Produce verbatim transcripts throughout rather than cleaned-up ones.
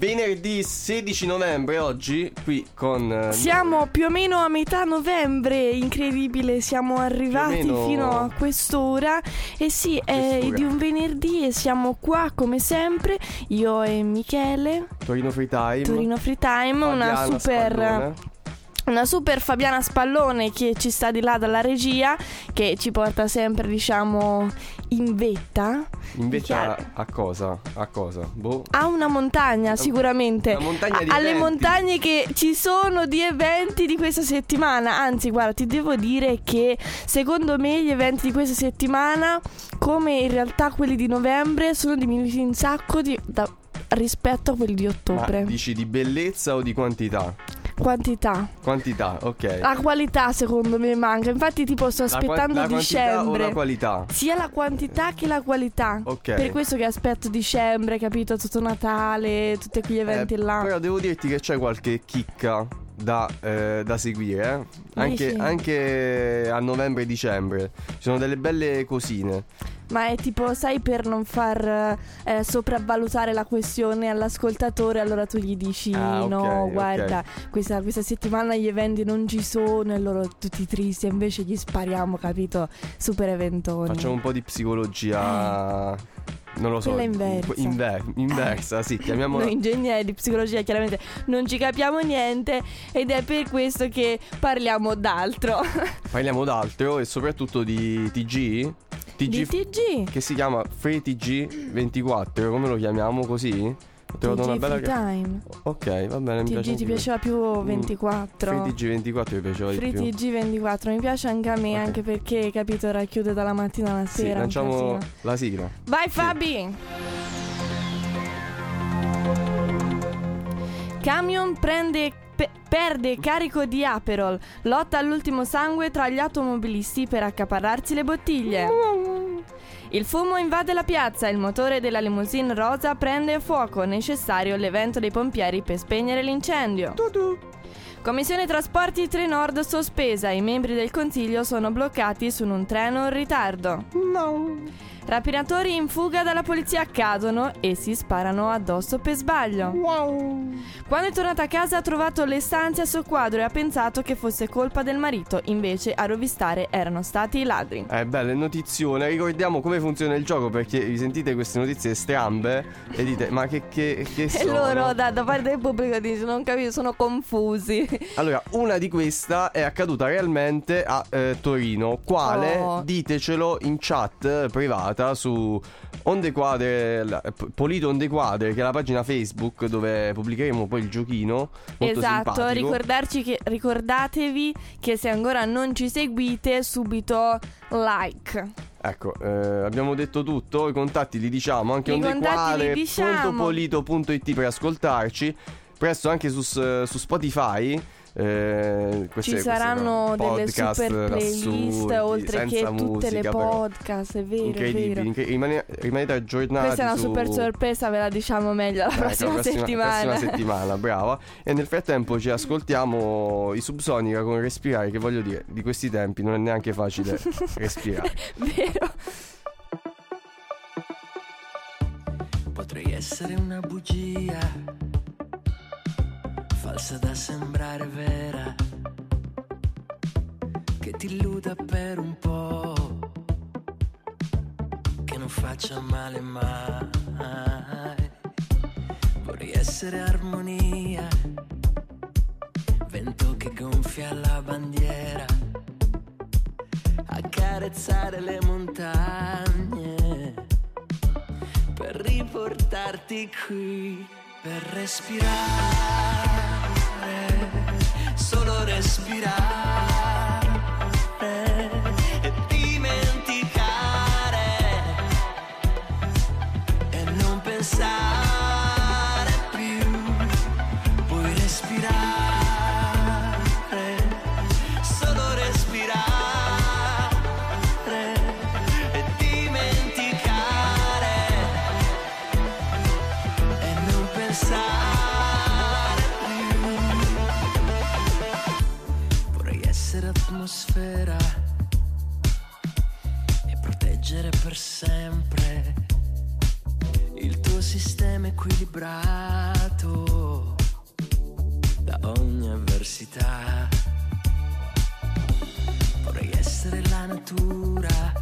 venerdì sedici novembre oggi, qui con... Siamo più o meno a metà novembre, incredibile, siamo arrivati meno... fino a quest'ora. E sì, è quest'ora. di un venerdì e siamo qua come sempre, io e Michele. Torino Free Time. Torino Free Time, una Fabiana super... Spallone. Una super Fabiana Spallone che ci sta di là dalla regia, che ci porta sempre, diciamo, in vetta. Invece a, a cosa? A cosa? Boh. A una montagna, sicuramente. Una montagna di A- alle eventi. montagne che ci sono di eventi di questa settimana. Anzi, guarda, ti devo dire che secondo me gli eventi di questa settimana, come in realtà quelli di novembre, sono diminuiti un sacco di, da, rispetto a quelli di ottobre. Ma dici di bellezza o di quantità? Quantità. Quantità, ok. La qualità secondo me manca. Infatti tipo sto La aspettando qua- la dicembre. quantità o la qualità? Sia la quantità che la qualità. Ok. Per questo che aspetto dicembre, capito? Tutto Natale, tutti quegli eventi Eh, là. Però devo dirti che c'è qualche chicca da, eh, da seguire, eh? Anche, Dici? anche a novembre e dicembre. Ci sono delle belle cosine. Ma è tipo, sai, per non far eh, sopravvalutare la questione all'ascoltatore, allora tu gli dici Ah, ok, no, ok. guarda, questa, questa settimana gli eventi non ci sono e loro tutti tristi, e invece gli spariamo, capito? Super eventoni. Facciamo un po' di psicologia. Non lo so. Quella inversa. Inver- inversa, sì, chiamiamola. Noi ingegneri di psicologia chiaramente non ci capiamo niente ed è per questo che parliamo d'altro. Parliamo d'altro e soprattutto di T G. T G Di T G. Che si chiama Free T G ventiquattro. Come lo chiamiamo così? Ho trovato T G una bella. Free Time. Ok, va bene, mi T piace G anche ti me. piaceva più ventiquattro? Free T G ventiquattro mi piaceva di Free più. T G ventiquattro mi piace anche a me, Ok. anche perché, capito, racchiude dalla mattina alla Sì, sera. un lanciamo casino. la sigla. Vai Fabi! Camion prende, pe- perde carico di Aperol, lotta all'ultimo sangue tra gli automobilisti per accaparrarsi le bottiglie. Il fumo invade la piazza, il motore della limousine rosa prende fuoco, necessario l'evento dei pompieri per spegnere l'incendio. Commissione Trasporti Trenord sospesa, i membri del consiglio sono bloccati su un treno in ritardo. No. Rapinatori in fuga dalla polizia cadono e si sparano addosso per sbaglio. Wow. Quando è tornata a casa ha trovato le stanze a suo quadro e ha pensato che fosse colpa del marito, invece a rovistare erano stati i ladri. Eh, belle notizione. Ricordiamo come funziona il gioco, perché vi sentite queste notizie strambe e dite ma che, che, che E sono? loro da, da parte del pubblico dicono non capisco, sono confusi. Allora, una di questa è accaduta realmente a eh, Torino. Quale? Oh. Ditecelo in chat privata su Onde Quadre, la- P- Polito Onde Quadre, che è la pagina Facebook dove pubblicheremo poi il giochino. Molto Esatto, simpatico. ricordarci che, ricordatevi che se ancora non ci seguite, subito like. Ecco, eh, abbiamo detto tutto. I contatti li diciamo anche I Onde contatti Quadre li diciamo. punto polito punto it per ascoltarci. Presto anche su, su Spotify. Eh, queste, Ci saranno queste delle podcast super playlist, assurdi, oltre che senza tutte musica, le però. podcast, è vero, è Incredibili, vero. incre- rimane- rimanete aggiornati. Questa è una su... super sorpresa, ve la diciamo meglio la Ecco, prossima, prossima, settimana. prossima settimana, brava. E nel frattempo ci ascoltiamo i Subsonica con Respirare, che voglio dire, di questi tempi non è neanche facile respirare. Vero. Potrei essere una bugia, falsa da sembrare vera, che ti illuda per un po', che non faccia male mai. Vorrei essere armonia, vento che gonfia la bandiera, accarezzare le montagne, per riportarti qui, per respirare, solo respirare e dimenticare e non pensare più, puoi respirare, solo respirare e dimenticare e non pensare più. Vorrei essere atmosfera e proteggere per sempre il tuo sistema equilibrato da ogni avversità. Vorrei essere la natura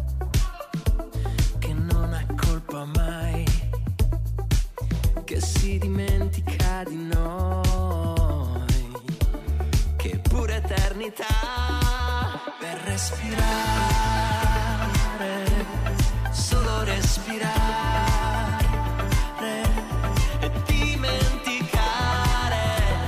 che non ha colpa mai, che si dimentica di noi, che pure eternità per respirare, solo respirare e dimenticare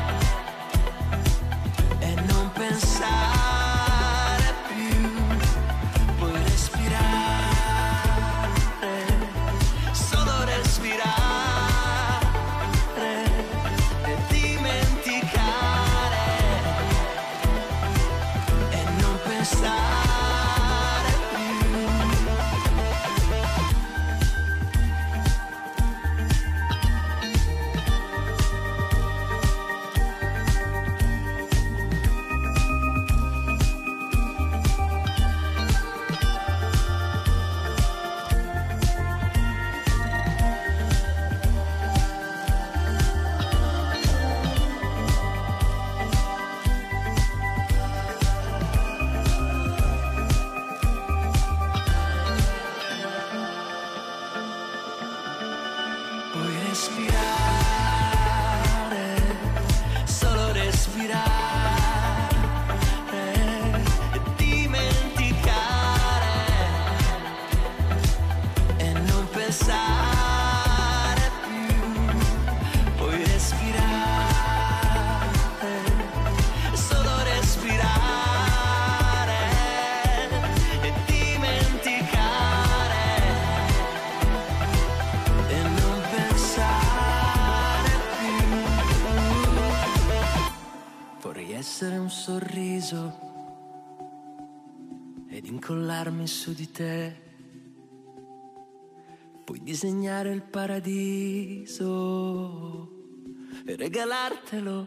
e non pensare più, puoi respirare, solo respirare e dimenticare e non pensare. Puoi respirare, solo respirare e dimenticare e non pensare più. Puoi respirare, solo respirare e dimenticare e non pensare più. Vorrei essere un sorriso ed incollarmi su di te. Puoi disegnare il paradiso e regalartelo.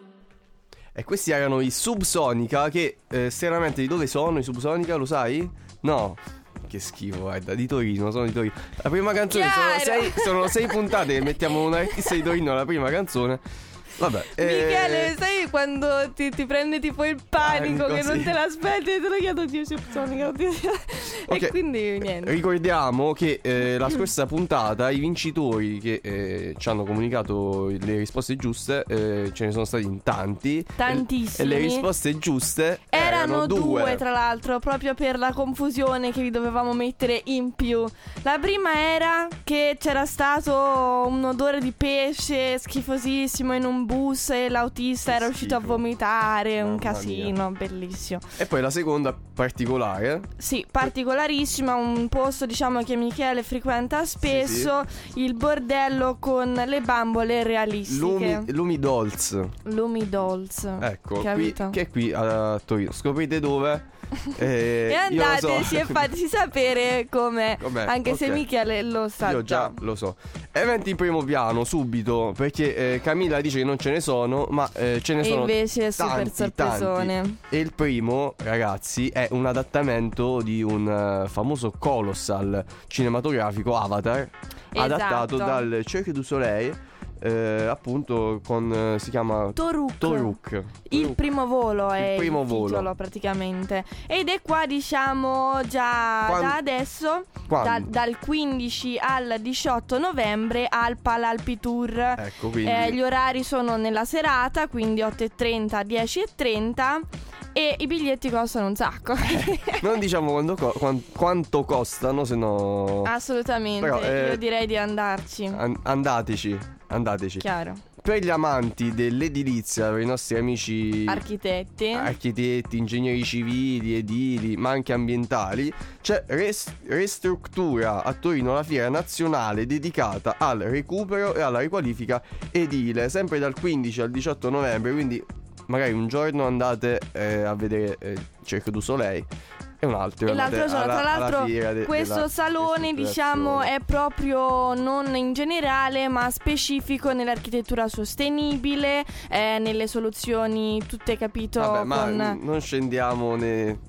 E questi erano i Subsonica che eh, stranamente di dove sono i Subsonica, lo sai? No. Che schifo, guarda, di Torino, sono di Torino. La prima canzone sono Chiaro. sei, sono sei puntate che mettiamo un artista di Torino alla prima canzone. Vabbè. eh, Michele, sai quando ti, ti prende tipo il panico, Panico, che non sì. te l'aspetti e te lo chiedo, Dio Subsonica, oddio. Ok. E quindi niente. Ricordiamo che eh, la scorsa puntata i vincitori che eh, ci hanno comunicato le risposte giuste eh, ce ne sono stati in tanti. Tantissimi. E le risposte giuste Erano due, due. tra l'altro, proprio per la confusione che vi dovevamo mettere in più. La prima era che c'era stato un odore di pesce schifosissimo in un bus e l'autista Che era uscito a schifo. vomitare, un Mamma casino, bellissimo. E poi la seconda particolare. Sì, particolarissima, un posto diciamo che Michele frequenta spesso, il bordello con le bambole realistiche. Lumi, Lumi Dolls. Lumi Dolls. Ecco, qui, Capito? che è qui a Torino. Scoprite dove? Eh, E io lo so. andateci e fateci sapere com'è, Com'è, anche se ok. Michele lo sa Io già lo so. Eventi in primo piano, subito, perché eh, Camilla dice che non ce ne sono, ma eh, ce ne E sono invece è super tanti, sorpresone. tanti. E il primo, ragazzi, è un adattamento di un eh, famoso colossal cinematografico, Avatar, adattato Esatto. dal Cirque du Soleil, eh, appunto con, eh, si chiama Toruk. Toruk. Il Toruk. primo volo è Il primo il volo. titolo praticamente. Ed è qua diciamo già Quan- da adesso, Quando? da- dal quindici al diciotto novembre al Palalpi Tour. Ecco, quindi Eh, gli orari sono nella serata, quindi otto e trenta, dieci e trenta. E i biglietti costano un sacco. non diciamo quando co- quan- quanto costano, se no Assolutamente. Però, eh, Io direi di andarci. an- andateci, andateci. Chiaro. Per gli amanti dell'edilizia, per i nostri amici Architetti. architetti, ingegneri civili, edili, ma anche ambientali, c'è Res- Restruttura a Torino, la fiera nazionale dedicata al recupero e alla riqualifica edile, sempre dal quindici al diciotto novembre, quindi magari un giorno andate eh, a vedere eh, Cirque du Soleil e un altro E l'altro andate giorno, alla- tra alla l'altro, fiera de- questo della salone, diciamo, ristrutturazione. è proprio non in generale, ma specifico nell'architettura sostenibile, eh, nelle soluzioni tutte, capito? Vabbè, ma con... n- non scendiamo ne-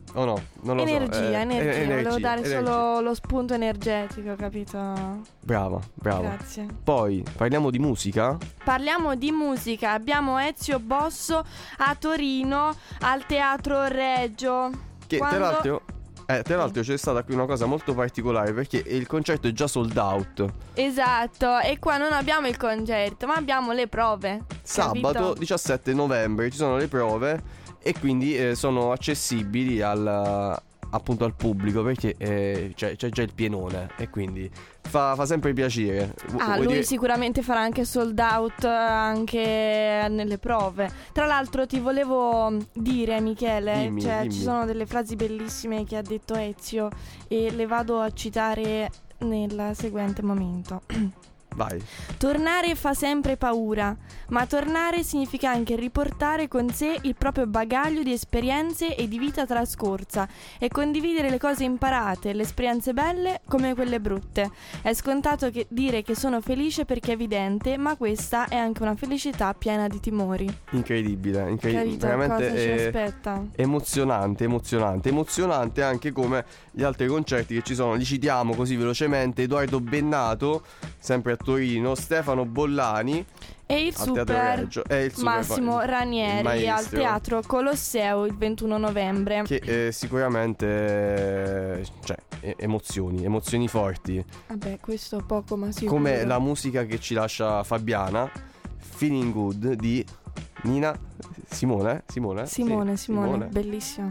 O no? Non lo energia, so. Eh, energia, eh, volevo dare energia. solo lo spunto energetico, capito? Brava, brava. Grazie. Poi parliamo di musica. Parliamo di musica. Abbiamo Ezio Bosso a Torino al Teatro Regio. Che Quando... tra l'altro eh, tra l'altro c'è stata qui una cosa molto particolare, perché il concerto è già sold out. Esatto, e qua non abbiamo il concerto, ma abbiamo le prove. Sabato capito? diciassette novembre ci sono le prove e quindi eh, sono accessibili al, appunto al pubblico, perché eh, c'è, c'è già il pienone e quindi fa, fa sempre piacere. Vu- Ah, vuoi lui dire- sicuramente farà anche sold out anche nelle prove. Tra l'altro ti volevo dire, Michele, Dimmi, cioè dimmi. ci sono delle frasi bellissime che ha detto Ezio e le vado a citare nel seguente momento. Vai. Tornare fa sempre paura, ma tornare significa anche riportare con sé il proprio bagaglio di esperienze e di vita trascorsa e condividere le cose imparate, le esperienze belle come quelle brutte. È scontato che dire che sono felice perché è evidente, ma questa è anche una felicità piena di timori. Incredibile, incredibile. Capito Veramente cosa ci è aspetta? emozionante, emozionante, emozionante anche come gli altri concerti che ci sono. Li citiamo così velocemente: Edoardo Bennato, sempre a Torino, Stefano Bollani E il al Teatro super Reggio, e il super Massimo il Ranieri al maestro, Teatro Colosseo il ventuno novembre. che eh, sicuramente eh, cioè e- emozioni, emozioni forti, Vabbè, questo poco ma sicuro. come la musica che ci lascia Fabiana, Feeling Good di Nina Simone Simone Simone, Sì, Simone, bellissimo.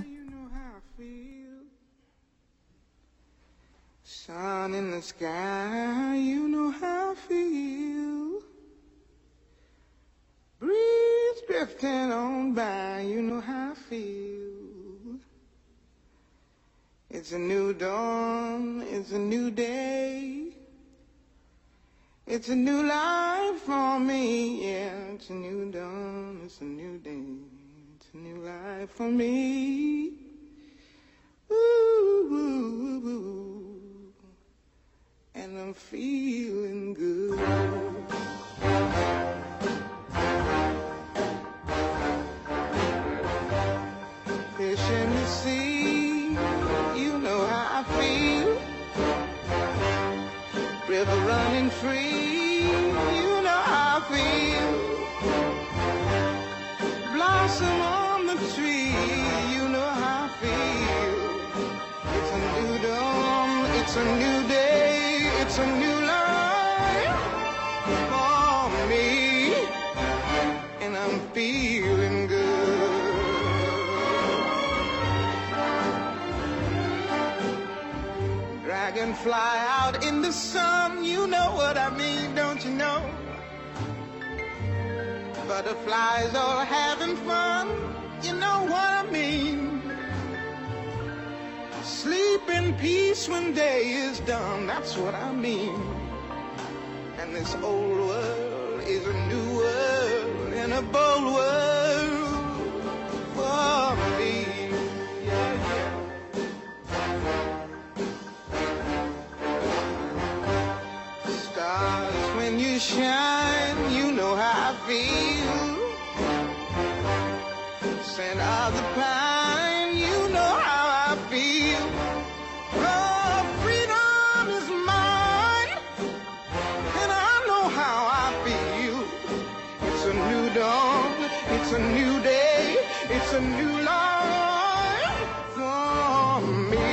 Sun in the sky, you know how I feel. Breeze drifting on by, you know how I feel. It's a new dawn, it's a new day. It's a new life for me, yeah. It's a new dawn, it's a new day. It's a new life for me. Ooh, ooh, ooh, ooh. And I'm feeling good. Fish in the sea, you know how I feel. River running free, you know how I feel. Blossom on the tree, you know how I feel. It's a new dawn, it's a new day, it's a new life for me, and I'm feeling good. Dragonfly out in the sun, you know what I mean, don't you know? Butterflies all having fun, you know what I mean. Sleep in peace when day is done, that's what I mean. And this old world is a new world, and a bold world for me. Yeah, yeah. Stars, when you shine, you know how I feel. Scent of the pine, you know how I feel. Oh, freedom is mine, and I know how I feel. It's a new dawn, it's a new day, it's a new life for me.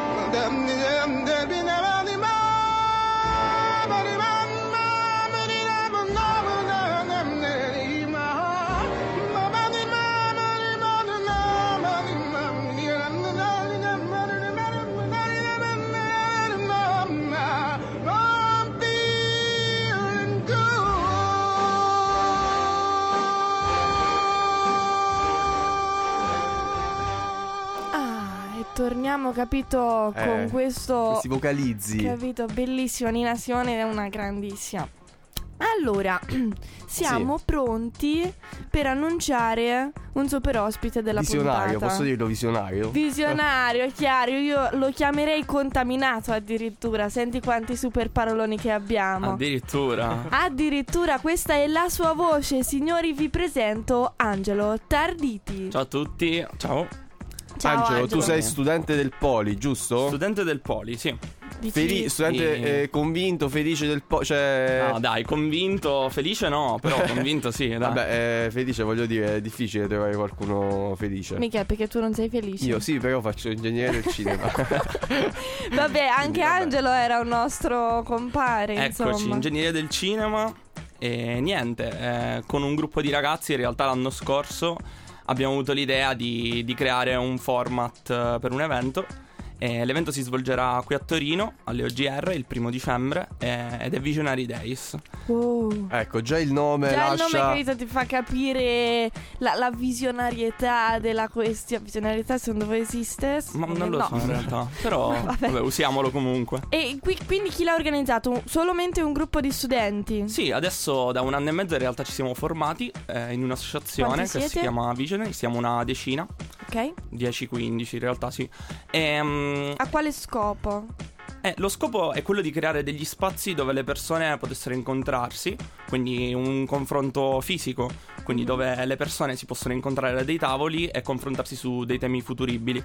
Torniamo, capito, Eh, con questo, questi vocalizzi. capito, bellissimo. Nina Simone è una grandissima. Allora, siamo Sì. pronti per annunciare un super ospite della Visionario, puntata. posso dirlo visionario? Visionario, chiaro, io lo chiamerei contaminato addirittura. Senti quanti super paroloni che abbiamo. Addirittura. Addirittura questa è la sua voce. Signori, vi presento Angelo Tarditi. Ciao a tutti. Ciao. Ciao, Angelo, Angelo. tu sei studente del Poli, giusto? Studente del Poli, sì. Feli- studente Sì. eh, convinto, felice del Poli, cioè... No, dai, convinto, felice no, però convinto sì, dai. Vabbè, eh, felice, voglio dire, è difficile trovare qualcuno felice. Mica perché tu non sei felice. Io sì, però faccio ingegnere del cinema. Vabbè, anche vabbè. Angelo era un nostro compare, Eccoci, insomma. ingegneria del cinema. E niente, eh, con un gruppo di ragazzi in realtà l'anno scorso abbiamo avuto l'idea di, di creare un format eh, per un evento. E l'evento si svolgerà qui a Torino alle O G R il primo dicembre eh, ed è Visionary Days. Wow. Ecco, già il nome Già il lascia... nome, capito, ti fa capire la, la visionarietà della questione. Visionarietà secondo voi esiste? Ma non lo No. so in realtà, però Vabbè. vabbè, usiamolo comunque. E qui, quindi chi l'ha organizzato? Solamente un gruppo di studenti? Sì, adesso da un anno e mezzo in realtà ci siamo formati eh, in un'associazione Quanti che si siete? chiama Visionary, siamo una decina, Ok. dieci quindici in realtà sì. E, mm, A quale scopo? Eh, lo scopo è quello di creare degli spazi dove le persone potessero incontrarsi, quindi un confronto fisico, quindi dove le persone si possono incontrare a dei tavoli e confrontarsi su dei temi futuribili.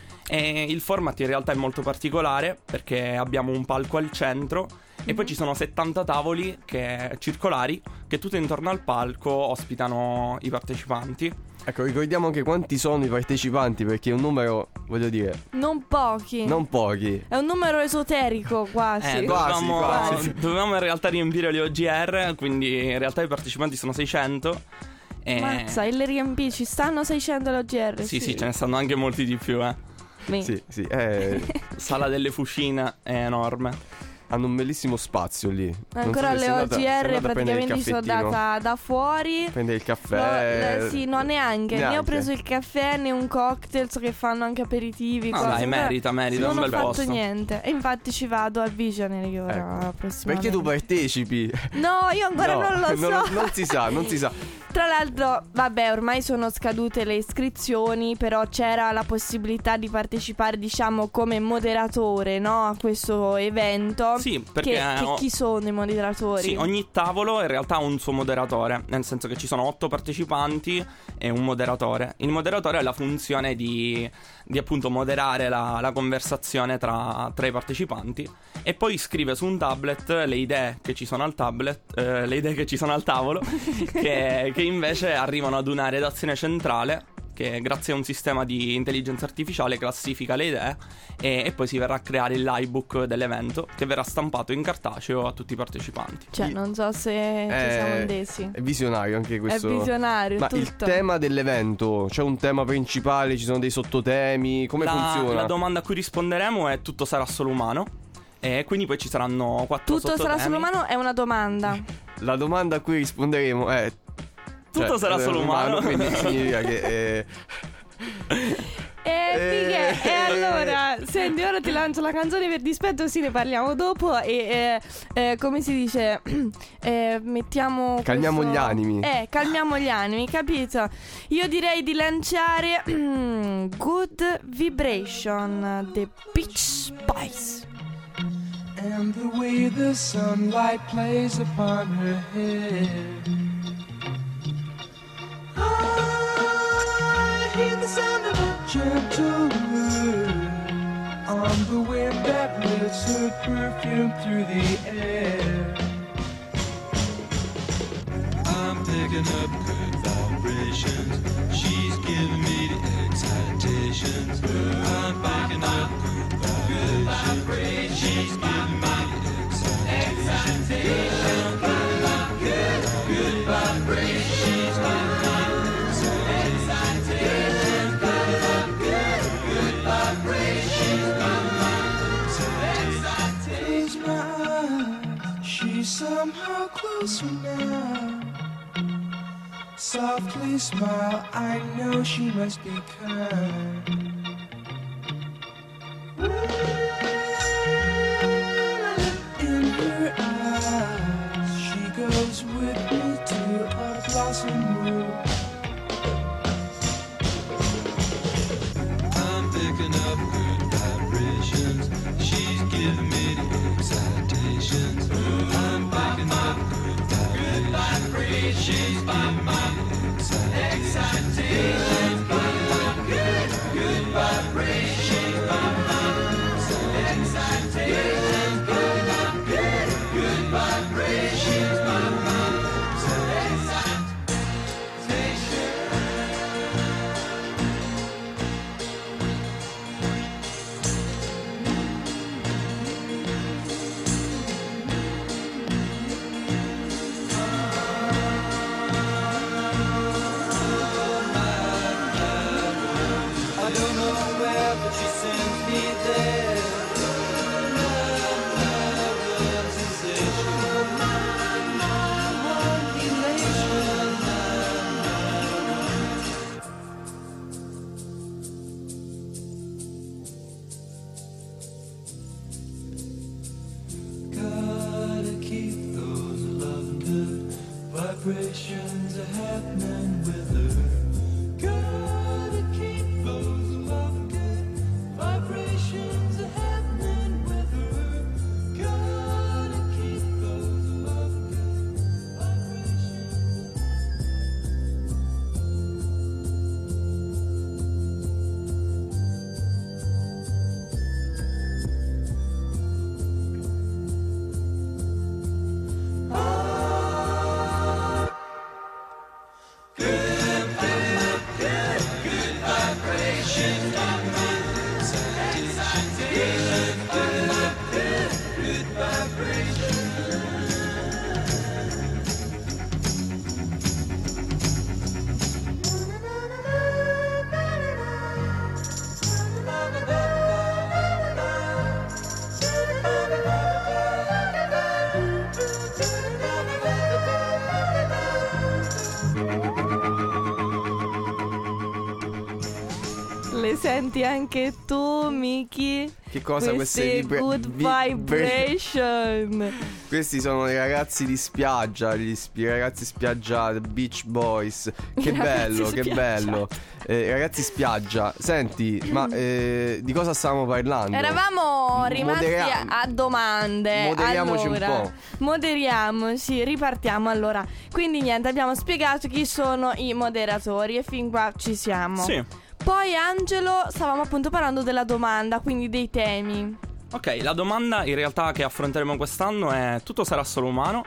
E il format in realtà è molto particolare perché abbiamo un palco al centro e poi ci sono settanta tavoli che, circolari che tutto intorno al palco ospitano i partecipanti. Ecco, ricordiamo anche quanti sono i partecipanti, perché è un numero, voglio dire, Non pochi. non pochi. È un numero esoterico quasi. Eh, quasi, dovevamo, quasi. dovevamo in realtà riempire le O G R, quindi in realtà i partecipanti sono seicento. E... Mazza, e le riempì, ci stanno seicento l'O G R? Sì, sì, ce ne stanno anche molti di più, eh. Mi- Sì, sì, eh, Sala delle Fucine è enorme. hanno un bellissimo spazio lì. Non Ancora so se sei alle andata- sei andata O G R a prendere il praticamente mi sono caffettino, data da fuori. prendere il No, caffè. eh, sì, no, neanche. Né ho Neanche. preso il caffè né un cocktail, so che fanno anche aperitivi. No, cose. dai, Ancora merita, merita, è non un ho bel fatto posto. niente. E infatti ci vado al Visionary che ora Ecco. prossimamente. Perché tu partecipi? No, io ancora No, non lo so. non, non si sa, non si sa. Tra l'altro, vabbè, ormai sono scadute le iscrizioni, però c'era la possibilità di partecipare, diciamo, come moderatore, no? A questo evento. Sì, perché Che, che ho- chi sono i moderatori? Sì, ogni tavolo in realtà ha un suo moderatore, nel senso che ci sono otto partecipanti e un moderatore. Il moderatore ha la funzione di, di appunto moderare la, la conversazione tra, tra i partecipanti e poi scrive su un tablet le idee che ci sono al tablet, eh, le idee che ci sono al tavolo, che, che invece arrivano ad una redazione centrale che grazie a un sistema di intelligenza artificiale classifica le idee e, e poi si verrà a creare il livebook dell'evento che verrà stampato in cartaceo a tutti i partecipanti. Cioè, non so se ci siamo indesi. È visionario anche questo. È visionario, Ma tutto. il tema dell'evento, c'è un tema principale, ci sono dei sottotemi, come la, funziona? La domanda a cui risponderemo è: tutto sarà solo umano? E quindi poi ci saranno quattro Tutto sarà sottotemi. solo umano è una domanda. La domanda a cui risponderemo è Tutto cioè, sarà è solo umano. quindi significa che eh, E, Eh, fighe, e allora, senti, ora ti lancio la canzone per dispetto, sì, ne parliamo dopo. E eh, eh, come si dice? Eh, mettiamo. Calmiamo questo- gli animi. Eh, calmiamo gli animi, capito? Io direi di lanciare Good Vibration, The Beach Boys. And the way the sunlight plays upon her head, I hear the sound of a gentle word on the wind that lifts her perfume through the air. I'm picking up good vibrations. She's giving me the excitations. I'm picking up good vibrations. She's giving me the excitations. I'm picking up good, good vibrations. She's giving me the excitations. I'm picking up good, good vibrations. She's giving me the excitations. Close my eyes, she's somehow closer now. Softly smile, I know she must be kind. In her eyes, she goes with me to a blossom room. I'm picking up good vibrations. She's giving me the excitations. I'm picking up good vibrations. She's giving me the excitations. Good, good vibrations are happening with her. Gotta keep those love good vibrations are happening with her. Gotta keep those love good vibrations. Le senti anche tu, Miki? Che cosa queste, queste vibra- good vi- vibration? Questi sono i ragazzi di spiaggia, gli spi- ragazzi spiaggia, Beach Boys. Che I ragazzi bello, che spiaggia. bello. Eh, ragazzi spiaggia, senti, ma eh, di cosa stavamo parlando? Eravamo rimasti Modera- a domande. Moderiamoci un allora, po'. Moderiamoci, ripartiamo allora. Quindi niente, abbiamo spiegato chi sono i moderatori e fin qua ci siamo. Sì. Poi Angelo, stavamo appunto parlando della domanda, quindi dei temi. Ok, la domanda in realtà che affronteremo quest'anno è: tutto sarà solo umano?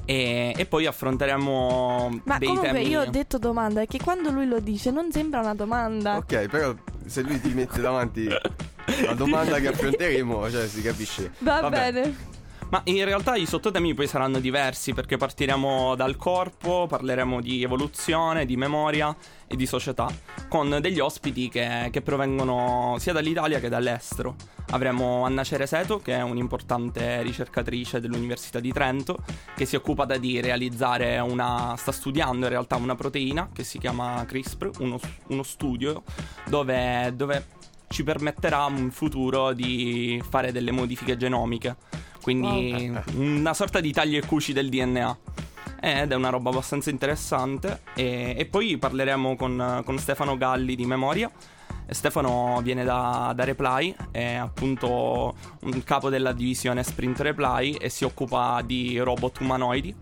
E, e poi affronteremo Ma dei comunque temi. io ho detto domanda, è che quando lui lo dice non sembra una domanda. Ok, però se lui ti mette davanti la domanda che affronteremo, cioè si capisce. Va Vabbè. bene. Ma in realtà i sottotemi poi saranno diversi, perché partiremo dal corpo, parleremo di evoluzione, di memoria e di società, con degli ospiti che, che provengono sia dall'Italia che dall'estero. Avremo Anna Cereseto, che è un'importante ricercatrice dell'Università di Trento, che si occupa da di realizzare una... sta studiando in realtà una proteina che si chiama CRISPR, uno, uno studio dove... dove ci permetterà in futuro di fare delle modifiche genomiche. Quindi una sorta di tagli e cuci del D N A. Ed è una roba abbastanza interessante. E, e poi parleremo con, con Stefano Galli di Memoria. E Stefano viene da, da Reply, è appunto un capo della divisione Sprint Reply e si occupa di robot umanoidi.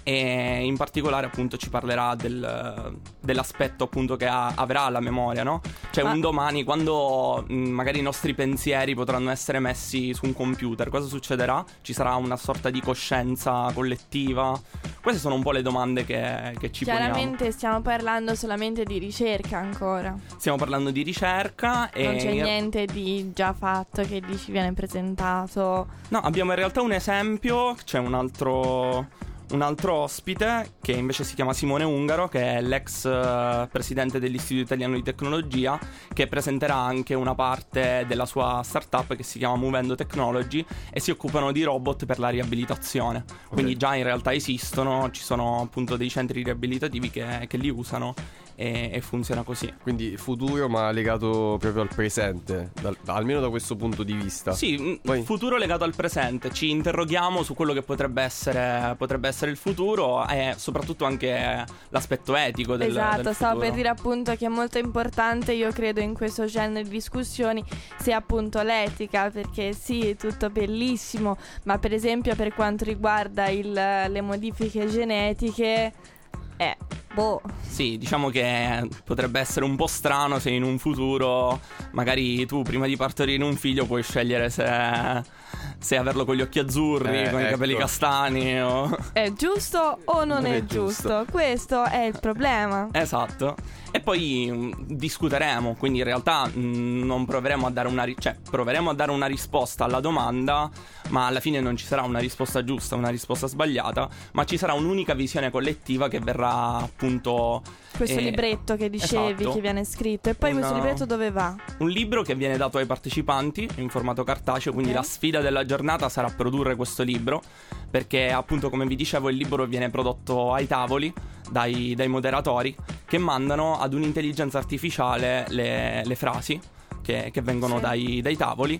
E in particolare appunto ci parlerà del, dell'aspetto appunto che ha, avrà la memoria, no? Cioè Ah. un domani quando mh, magari i nostri pensieri potranno essere messi su un computer, cosa succederà? Ci sarà una sorta di coscienza collettiva? Queste sono un po' le domande che, che ci poniamo. Chiaramente stiamo parlando solamente di ricerca ancora. Stiamo parlando di ricerca e Non c'è niente di già fatto che dici viene presentato. No, abbiamo in realtà un esempio, c'è un altro un altro ospite che invece si chiama Simone Ungaro, che è l'ex eh, presidente dell'Istituto Italiano di Tecnologia, che presenterà anche una parte della sua startup che si chiama Movendo Technology e si occupano di robot per la riabilitazione. Quindi già in realtà esistono, ci sono appunto dei centri riabilitativi che, che li usano e, e funziona così. Quindi futuro ma legato proprio al presente, dal- almeno da questo punto di vista. Sì, m- Poi- futuro legato al presente. Ci interroghiamo su quello che potrebbe essere, potrebbe essere il futuro e soprattutto anche l'aspetto etico del, Esatto, del stavo futuro. per dire appunto che è molto importante, io credo, in questo genere di discussioni sia appunto l'etica, perché sì, è tutto bellissimo, ma per esempio per quanto riguarda il- le modifiche genetiche, eh, boh. Sì, diciamo che potrebbe essere un po' strano se in un futuro magari tu prima di partorire un figlio puoi scegliere se, se averlo con gli occhi azzurri, Eh, con i ecco. capelli castani o... È giusto o non, Non è, è giusto. giusto? Questo è il problema. Esatto. E poi mh, discuteremo, quindi in realtà mh, non proveremo a dare una ri- cioè proveremo a dare una risposta alla domanda, ma alla fine non ci sarà una risposta giusta, una risposta sbagliata, ma ci sarà un'unica visione collettiva che verrà appunto Questo eh, libretto che dicevi esatto. che viene scritto. E poi Una- questo libretto dove va? un libro che viene dato ai partecipanti in formato cartaceo, quindi Ok. la sfida della giornata sarà produrre questo libro, perché appunto come vi dicevo il libro viene prodotto ai tavoli dai, dai moderatori che mandano ad un'intelligenza artificiale le, le frasi che, che vengono Sì. dai, dai tavoli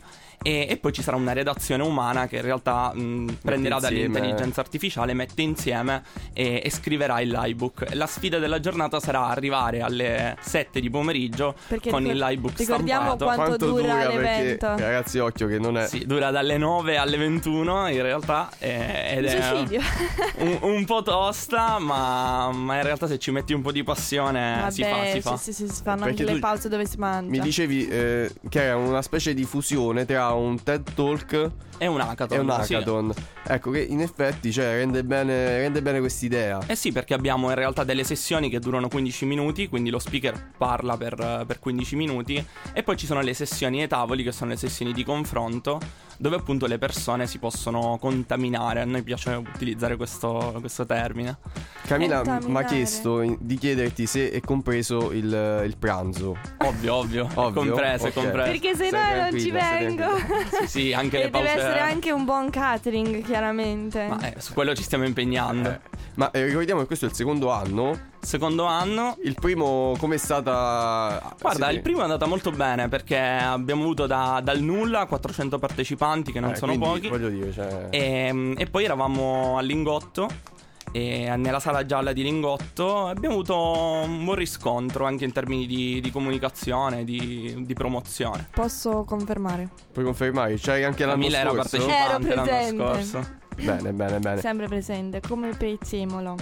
E, e poi ci sarà una redazione umana che in realtà mh, prenderà insieme. dall'intelligenza artificiale, mette insieme e, e scriverà il l'iBook. La sfida della giornata sarà arrivare alle sette di pomeriggio Perché con ricor- il l'iBook ricordiamo stampato. quanto Quanto dura dura, l'evento? perché ragazzi, occhio che non è Sì, dura dalle nove alle ventuno in realtà eh, ed Un è suicidio. un, un po' tosta, ma, ma in realtà se ci metti un po' di passione Vabbè, si fa, si fa. Sì, sì, sì, si fanno Perché anche le tu pause dove si mangia. mi dicevi eh, che era una specie di fusione tra un TED Talk È un hackathon. e un sì. hackathon. Ecco che in effetti, cioè, rende bene, rende bene quest'idea. Eh sì, perché abbiamo in realtà delle sessioni che durano quindici minuti, quindi lo speaker parla per, per quindici minuti, e poi ci sono le sessioni ai tavoli, che sono le sessioni di confronto, dove appunto le persone si possono contaminare. A noi piace utilizzare questo, questo termine. Camilla mi ha Contaminare. chiesto in- di chiederti se è compreso il, il pranzo. Ovvio, ovvio, è Ovvio? compreso, Ok. è compreso. Perché se Stai no non ci tranquilla, stai vengo. Sì, sì, anche E le pause. deve essere anche un buon catering, chiaramente. Ma eh, su quello ci stiamo impegnando. Eh, Ma eh, ricordiamo che questo è il secondo anno. Secondo anno. Il primo com'è stata? Guarda, Siete- il primo è andato molto bene, perché abbiamo avuto da- dal nulla quattrocento partecipanti, che non Eh, sono quindi, pochi. voglio dire, cioè... E, e poi eravamo a Lingotto, e nella sala gialla di Lingotto abbiamo avuto un buon riscontro anche in termini di, di comunicazione, di, di promozione. Posso confermare. Puoi confermare? C'hai anche l'anno Camilla era scorso? partecipante Ero l'anno presente. scorso. Bene, bene, bene. Sempre presente, come prezzemolo.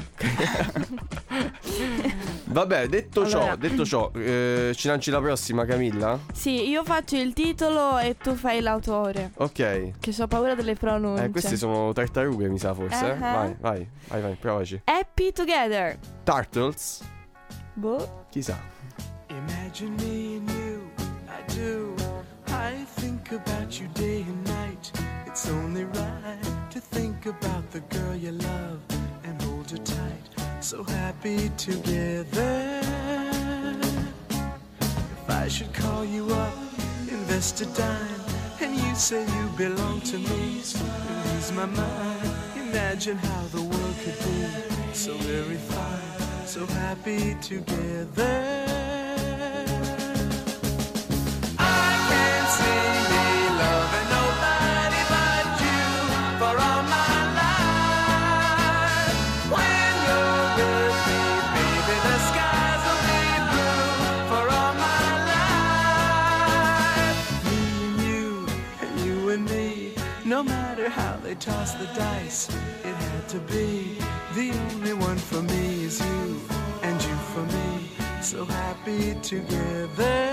Vabbè, detto Allora. ciò, detto ciò, eh, ci lanci la prossima, Camilla? Sì, io faccio il titolo e tu fai l'autore. Ok. Che ho paura delle pronunce. Eh, queste sono tartarughe, mi sa, forse. eh? Uh-huh. Vai, vai, vai, vai, provaci. Happy Together. Turtles? Boh. Chissà. Imagine me and you, I do. I think about you day and night. It's only right to think about the girl you love and hold her tight. So happy together. If I should call you up, invest a dime, and you say you belong to me, you lose my mind. Imagine how the world could be so very fine, so happy together. I can't see me loving nobody but you for all my life. When you're with me, baby, the skies will be blue for all my life. Me and you, and you and me, no matter how they toss the dice, it had to be. The only one for me is you, and you for me, so happy together.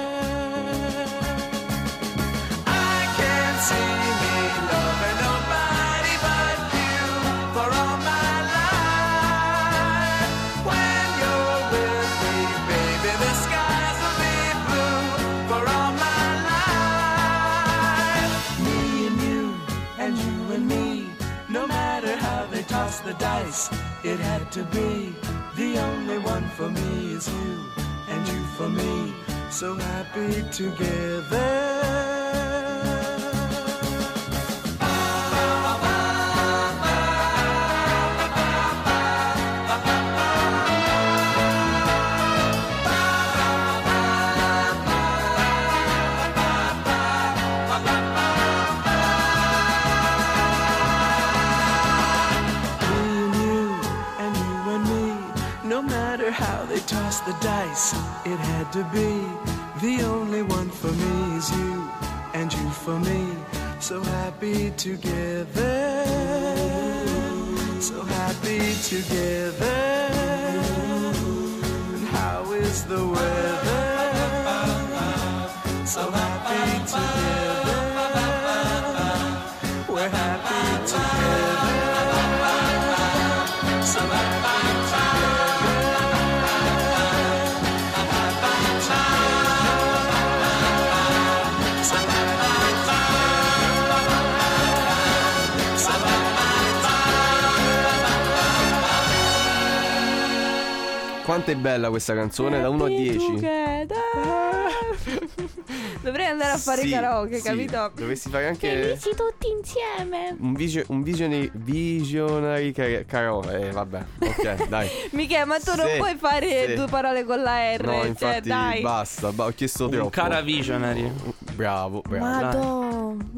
I can't see me loving nobody but you for all my life. When you're with me, baby, the skies will be blue for all my life. Me and you, and you and me, no matter how they toss the dice, it had to be. The only one for me is you, and you for me, so happy together. No matter how they toss the dice, it had to be. The only one for me is you, and you for me, so happy together. So happy together. And how is the weather? So happy together. We're happy together. So happy together. Quanto è bella questa canzone, da uno a Happy dieci. Together. Dovrei andare a fare Sì, karaoke, sì. capito? Dovresti fare anche Felici tutti insieme. un, visio- un visionary, visionary car- karaoke. Eh, vabbè, ok, dai. Michele, ma tu non Sì, puoi fare sì. due parole con la R. No, cioè, infatti, dai. basta, ba- ho chiesto troppo. Un cara visionary. Bravo, bravo. Madò.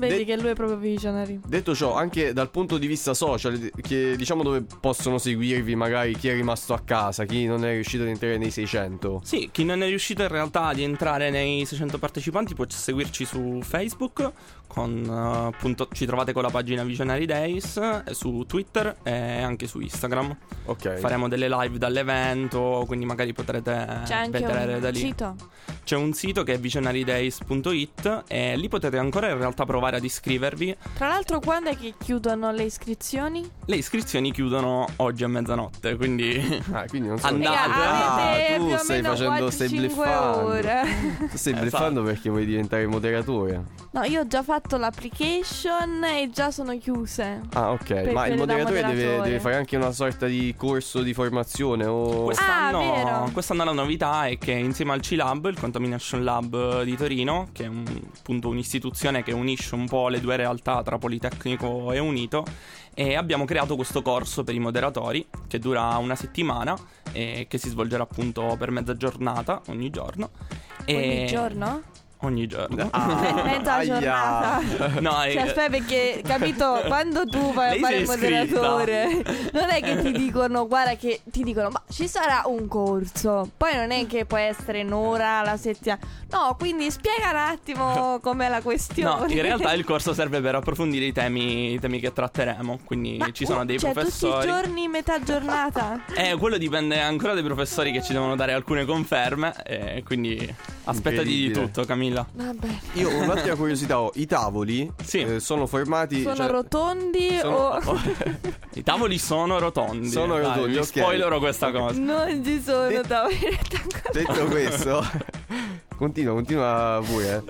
Vedi De- che lui è proprio visionary. Detto ciò, anche dal punto di vista social, che diciamo dove possono seguirvi magari chi è rimasto a casa, chi non è riuscito ad entrare nei seicento. Sì, chi non è riuscito in realtà ad entrare nei seicento partecipanti può seguirci su Facebook, con uh, appunto ci trovate con la pagina Visionary Days, eh, su Twitter e anche su Instagram. Ok. Faremo delle live dall'evento, quindi magari potrete C'è anche vedere un da lì. sito. C'è un sito che è visionary days punto it e lì potete ancora in realtà provare ad iscrivervi. Tra l'altro, quando è che chiudono le iscrizioni? Le iscrizioni chiudono oggi a mezzanotte, quindi Ah, quindi non so. Andate. Raga, avete Ah, tu più o stai meno facendo, stai quattro cinque bluffando. ore. Tu stai Esatto. bluffando perché vuoi diventare moderatore. No, io ho già fatto l'application e già sono chiuse. Ah, ok. Per Ma il quelle da moderatore deve, moderatore. deve fare anche una sorta di corso di formazione o... Quest'anno, Ah, vero. quest'anno la novità è che insieme al C-Lab, il Contamination Lab di Torino, che è un, appunto un'istituzione che unisce un po' le due realtà tra Politecnico e Unito, e abbiamo creato questo corso per i moderatori che dura una settimana e che si svolgerà appunto per mezza giornata ogni giorno. E Ogni giorno? Ogni giorno. Ah, Me- mezza aia. giornata. No, Cioè, eh, aspetta, perché capito, quando tu vai a Lei fare si il è iscritta. moderatore, non è che ti dicono, guarda, che ti dicono, ma ci sarà un corso. Poi non è che può essere un'ora alla settimana. No, quindi spiega un attimo com'è la no, questione. in realtà il corso serve per approfondire i temi, i temi che tratteremo. Quindi Ma, ci sono dei cioè, professori. tutti i giorni, metà giornata. Eh, quello dipende ancora dai professori che ci devono dare alcune conferme. E quindi aspettati di Incredibile. tutto, Camilla. Vabbè. Io un'altra curiosità ho, i tavoli Sì. eh, sono formati... Sono cioè, rotondi sono- o... I tavoli sono rotondi. Sono Dai, rotondi, vi ok. spoilerò questa cosa. Non ci sono De- tavoli rettangolari. Detto questo, continua, continua pure.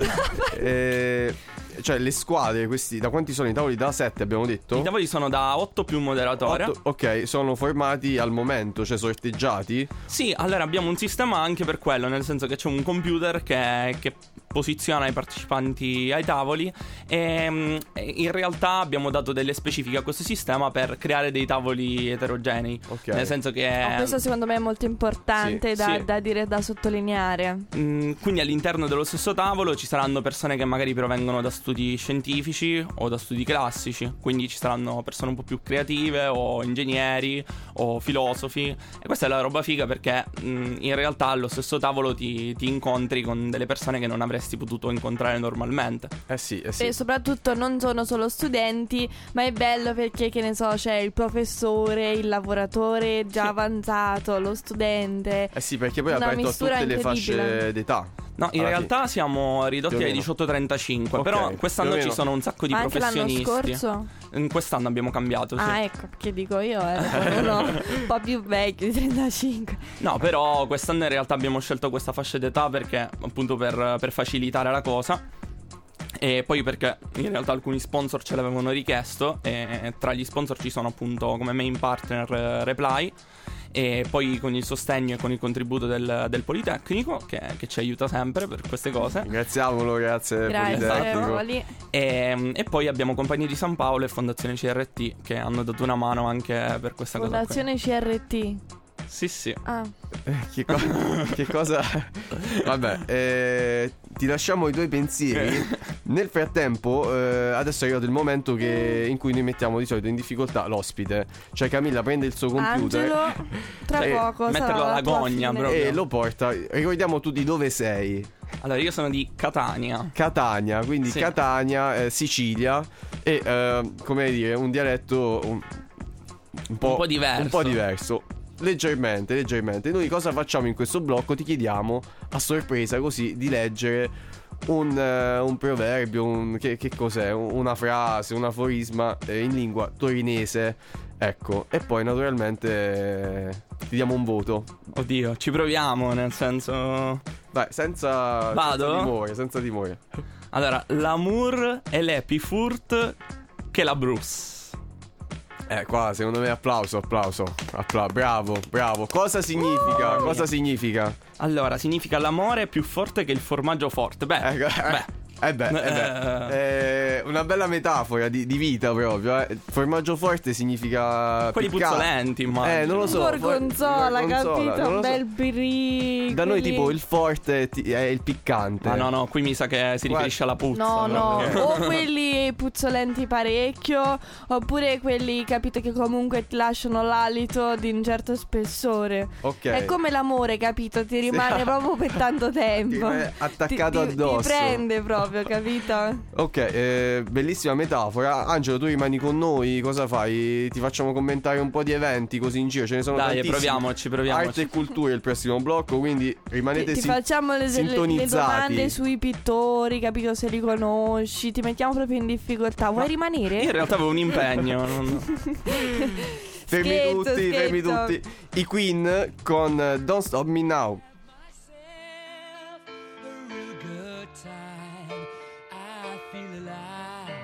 Eh, cioè, le squadre, questi, da quanti sono i tavoli? Da sette abbiamo detto? I tavoli sono da otto più un moderatore. Otto- ok, sono formati al momento, cioè sorteggiati. Sì, allora abbiamo un sistema anche per quello, nel senso che c'è un computer che, che posiziona i partecipanti ai tavoli e mm, in realtà abbiamo dato delle specifiche a questo sistema per creare dei tavoli eterogenei. Ok. Nel senso che... Oh, questo secondo me è molto importante Sì, da, sì. da dire, da sottolineare. Mm, quindi all'interno dello stesso tavolo ci saranno persone che magari provengono da studi scientifici o da studi classici, quindi ci saranno persone un po' più creative o ingegneri o filosofi, e questa è la roba figa perché mm, in realtà allo stesso tavolo ti, ti incontri con delle persone che non avresti potuto incontrare normalmente. Eh sì, eh sì. E soprattutto non sono solo studenti, ma è bello perché, che ne so, c'è il professore, il lavoratore già Sì. avanzato, lo studente. Eh sì, perché poi è Una aperto a mistura tutte le fasce incredibile. d'età. No, in Alla realtà siamo ridotti Più o ai meno. diciotto trentacinque, Ok, però più quest'anno o ci meno. sono un sacco di Ma anche l'anno professionisti. scorso? In quest'anno abbiamo cambiato, sì. Ah, ecco, che dico io, eh, uno un po' più vecchio, di trentacinque. No, però quest'anno in realtà abbiamo scelto questa fascia d'età perché appunto per, per facilitare la cosa. E poi perché in realtà alcuni sponsor ce l'avevano richiesto, e tra gli sponsor ci sono appunto come main partner eh, Reply, e poi con il sostegno e con il contributo del, del Politecnico che, che ci aiuta sempre per queste cose. Ringraziamolo, grazie. Grazie, Politecnico. Poli. E, e poi abbiamo Compagnia di San Paolo e Fondazione C R T che hanno dato una mano anche per questa Fondazione C R T. cosa qui. Sì, sì. Ah, Eh, che, co- che cosa... Vabbè, eh, ti lasciamo i tuoi pensieri. Nel frattempo, eh, adesso è arrivato il momento che- in cui noi mettiamo di solito in difficoltà l'ospite. Cioè Camilla prende il suo computer Angelo, tra Eh, poco metterlo sarà la alla tua gogna, fine. proprio. e lo porta. Ricordiamo tu di dove sei. Allora io sono di Catania. Catania, quindi Sì. Catania, eh, Sicilia. E eh, come dire, un dialetto un, un po', Un po' diverso. Un po' diverso. Leggermente, leggermente. Noi cosa facciamo in questo blocco? Ti chiediamo a sorpresa così di leggere un, eh, un proverbio, un, che, che cos'è? Un- Una frase, un aforisma eh, in lingua torinese. Ecco, e poi naturalmente eh, ti diamo un voto. Oddio, ci proviamo, nel senso... Vai, senza, Vado? senza timore, senza timore. Allora, l'amour è l'epi furt che la Bruce. Eh, qua secondo me applauso, applauso, applauso, bravo, bravo. Cosa significa? Cosa significa? Allora, significa l'amore è più forte che il formaggio forte. Beh, Ecco, beh Eh beh, eh beh. Eh, una bella metafora di, di vita proprio. Eh. Formaggio forte significa Quelli piccante. puzzolenti, immagino. Eh, non lo so. Gorgonzola, gorgonzola, capito? non lo Un so. bel birri. Da noi quelli- tipo il forte ti- è il piccante. Ah no, no, qui mi sa che si riferisce alla puzza. No, no, perché- o quelli puzzolenti parecchio, oppure quelli, capito, che comunque ti lasciano l'alito di un certo spessore. Ok. È come l'amore, capito? Ti rimane proprio per tanto tempo. Ti rimane attaccato Ti- ti- addosso. Ti prende proprio, capito? Ok, eh, bellissima metafora. Angelo, tu rimani con noi, cosa fai? Ti facciamo commentare un po' di eventi così in giro, ce ne sono Dai, tantissimi. proviamoci, proviamoci. Arte e cultura è il prossimo blocco, quindi rimanete Ti, ti sin- facciamo le, le- le sintonizzati. domande sui pittori, capito? Se li conosci, ti mettiamo proprio in difficoltà. Vuoi rimanere? Io in realtà avevo un impegno. non- Fermi Scherzo, tutti, fermi scherzo. tutti. I Queen con eh, Don't Stop Me Now. A real good time. I feel alive.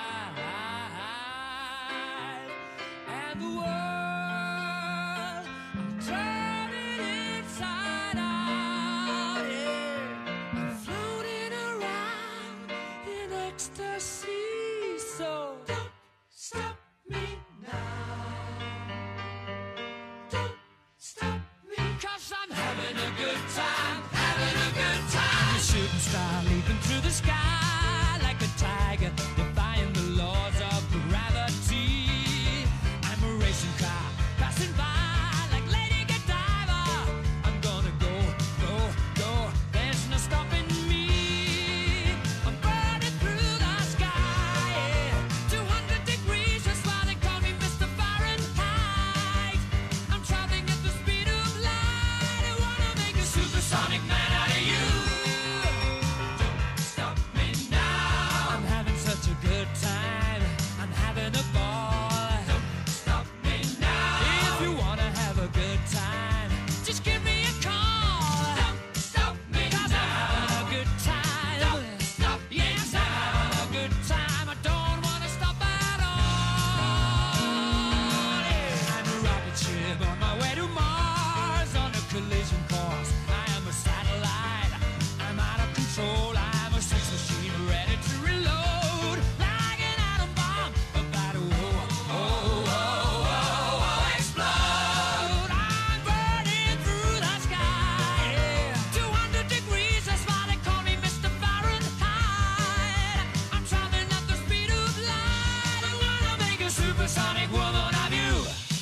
And the world, I'm turning inside out. Yeah. I'm floating around in ecstasy. So don't stop me now. Don't stop me, 'cause I'm having a good time, having a good time. A shooting star leaping through the sky like a tiger, defying the laws of gravity. I'm a racing car passing by like Lady Godiva. I'm gonna go, go, go. There's no stopping me. I'm burning through the sky, yeah. two hundred degrees, that's why they call me Mister Fahrenheit. I'm traveling at the speed of light. I wanna make a supersonic man out of you. Don't stop me now. I'm having such a good time. I'm having a ball. Don't stop me now. If you wanna have a good time, just give me a call. Don't stop me now. I'm having a good time. Don't stop me yes, now. I'm having a good time. I don't wanna stop at all. Yeah. I'm a rocket ship on my way to Mars on a collision course. I am a satellite. I'm out of control. I'm a sex machine ready to reload like an atom bomb about to oh, oh, oh, oh, oh, explode. I'm burning through the sky. Yeah. two hundred degrees, that's why they call me Mister Fahrenheit. I'm traveling at the speed of light. I wanna make a supersonic woman of you.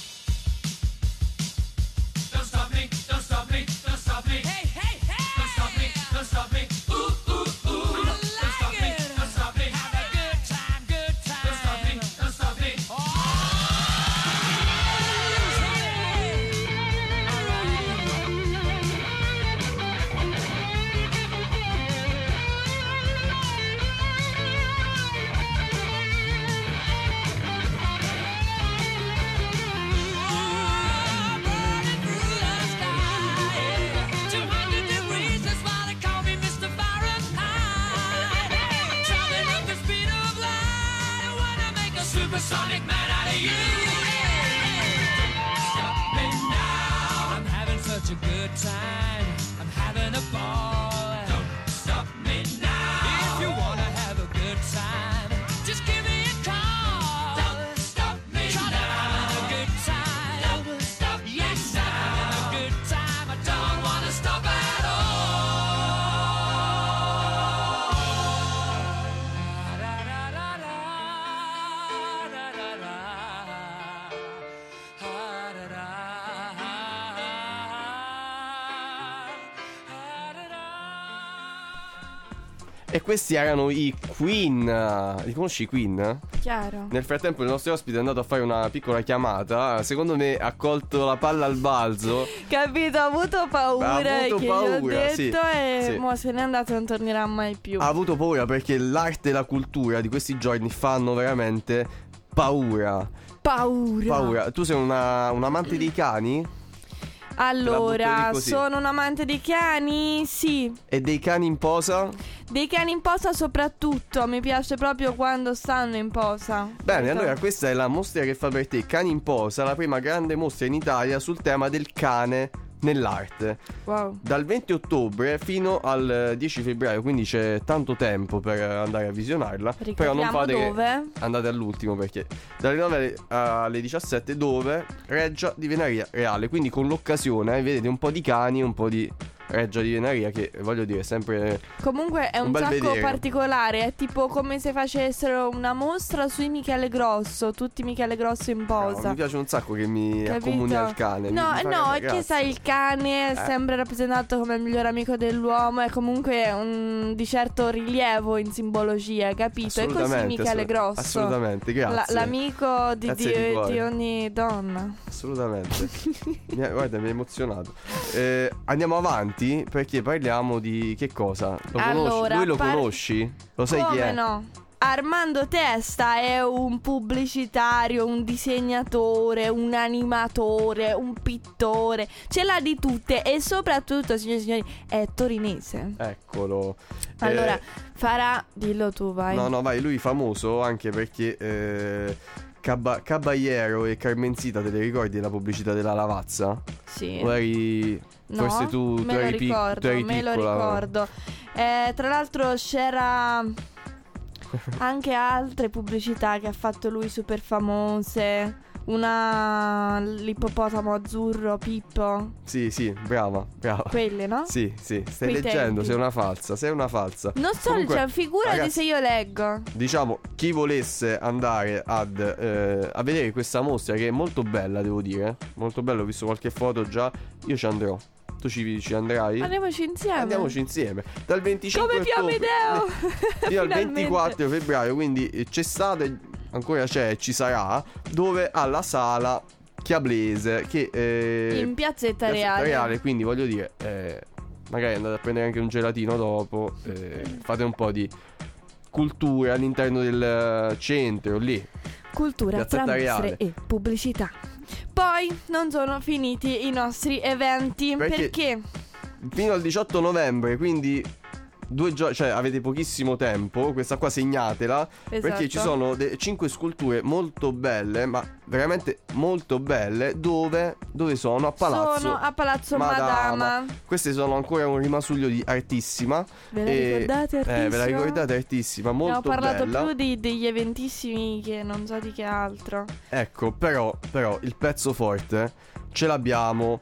Don't stop me, don't stop me, don't stop me. Hey, hey, hey. Don't stop me, don't stop me. Ooh, ooh, ooh. I don't stop me, don't stop me. Have a good time, good time. Don't stop me, don't stop me. Oh, burning through the sky. two hundred degrees, that's why they call me Mister Fahrenheit. I'm traveling at the speed of light. I wanna make a supersonic man out of you. Stop me now. I'm having such a good time. I'm having a ball. Don't stop me now. If you wanna have a good time, just give me a call. Don't stop me now. I'm having a good time. Don't stop yes, I'm having a good time. I don't wanna stop at E questi erano i Queen. Li conosci i Queen? Chiaro. Nel frattempo il nostro ospite è andato a fare una piccola chiamata. Secondo me ha colto la palla al balzo. Capito, ha avuto paura, Ha avuto che paura, gli ho detto sì, e sì. mo se n'è andato e non tornerà mai più. Ha avuto paura perché l'arte e la cultura di questi giorni fanno veramente paura. Paura. Paura. Tu sei una, un amante dei cani? Allora, butto lì così. sono un amante dei cani, sì. E dei cani in posa? Dei cani in posa soprattutto, mi piace proprio quando stanno in posa. Bene, Capito? allora questa è la mostra che fa per te Cani in posa, la prima grande mostra in Italia sul tema del cane nell'arte. Wow. Dal venti ottobre fino al dieci febbraio, quindi c'è tanto tempo per andare a visionarla. Però non Ricordiamo fate che dove? andate all'ultimo, perché dalle nove alle diciassette, dove Reggia di Venaria Reale. Quindi con l'occasione eh, vedete un po' di cani, un po' di Reggia di Venaria, che voglio dire sempre Comunque è un un, bel sacco vedere. particolare. È tipo come se facessero una mostra sui Michele Grosso. Tutti Michele Grosso in Bravo, posa. mi piace un sacco che mi Capito? accomuni al cane. Mi- No, mi fa no, cagare, è che grazie. sai, il cane è Eh. sempre rappresentato come il migliore amico dell'uomo. È comunque un di certo rilievo in simbologia, capito? È così Assolutamente, Michele assolut- Grosso. assolutamente, La- grazie. l'amico di, Grazie di di- cuore. di ogni donna. Assolutamente. Mi ha- guarda, mi ha emozionato. Eh, andiamo avanti, perché parliamo di che cosa? Lo conosci? Allora, Lui lo par- conosci? Lo sai Come chi è? no? Armando Testa è un pubblicitario, un disegnatore, un animatore, un pittore. Ce l'ha di tutte e soprattutto, signori e signori, è torinese. Eccolo. Allora, Eh, farà, dillo tu, vai. no, no, vai, lui famoso anche perché eh, Cabba- Caballero e Carmenzita, te le ricordi la pubblicità della Lavazza? Sì. O eri... No, forse tu, tu me lo eri pic- ricordo, tu eri me lo piccola. ricordo. Eh, tra l'altro c'era anche altre pubblicità che ha fatto lui super famose. Una l'ippopotamo azzurro Pippo. Sì, sì, brava, brava. Quelle, no? Sì, sì, stai Quei leggendo, tempi. sei una falsa, sei una falsa. Non so, Comunque, cioè, figurati ragazzi, se io leggo. diciamo, chi volesse andare ad, eh, a vedere questa mostra, che è molto bella, devo dire, molto bella, ho visto qualche foto già, io ci andrò. Tu ci, ci andrai? Andiamoci insieme. Andiamoci insieme. Dal venticinque Come Pio ottobre Amedeo. fino al Finalmente. ventiquattro febbraio, quindi eh, c'è stato, e ancora c'è, e ci sarà, dove alla sala Chiablese, che eh, In Piazzetta Piazzetta Reale. quindi voglio dire, eh, magari andate a prendere anche un gelatino dopo, eh, fate un po' di cultura all'interno del centro lì. Cultura tra Piazzetta mostre Reale. e pubblicità. Poi non sono finiti i nostri eventi. Perché- Perché? Fino al diciotto novembre, quindi due giorni, cioè avete pochissimo tempo. Questa qua segnatela, perché Esatto. ci sono de- cinque sculture molto belle, ma veramente molto belle. Dove, dove sono? A Palazzo Sono a Palazzo Madama. Queste sono ancora un rimasuglio di Artissima. Ve la E- ricordate, Eh, ve la Artissima? ricordate, Artissima, molto Abbiamo parlato bella. più di- degli eventissimi che non so di che altro. Ecco, però, però il pezzo forte ce l'abbiamo.